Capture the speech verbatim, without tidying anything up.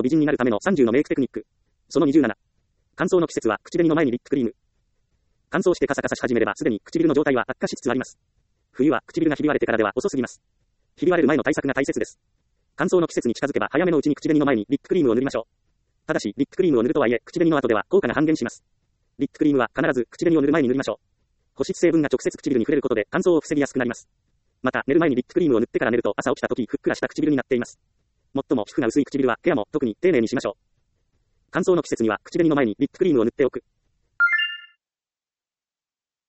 と美人になるためのさんじゅうのメイクテクニック。そのにじゅうなな。乾燥の季節は口紅の前にリップクリーム。乾燥してカサカサし始めればすでに唇の状態は悪化しつつあります。冬は唇がひび割れてからでは遅すぎます。ひび割れる前の対策が大切です。乾燥の季節に近づけば早めのうちに口紅の前にリップクリームを塗りましょう。ただし、リップクリームを塗るとはいえ、口紅の後では効果が半減します。リップクリームは必ず口紅を塗る前に塗りましょう。保湿成分が直接唇に触れることで乾燥を防ぎやすくなります。また、寝る前にリップクリームを塗ってから寝ると朝起きた時ふっくらした唇になっています。最も皮膚が薄い唇はケアも特に丁寧にしましょう。乾燥の季節には口紅の前にリップクリームを塗っておく。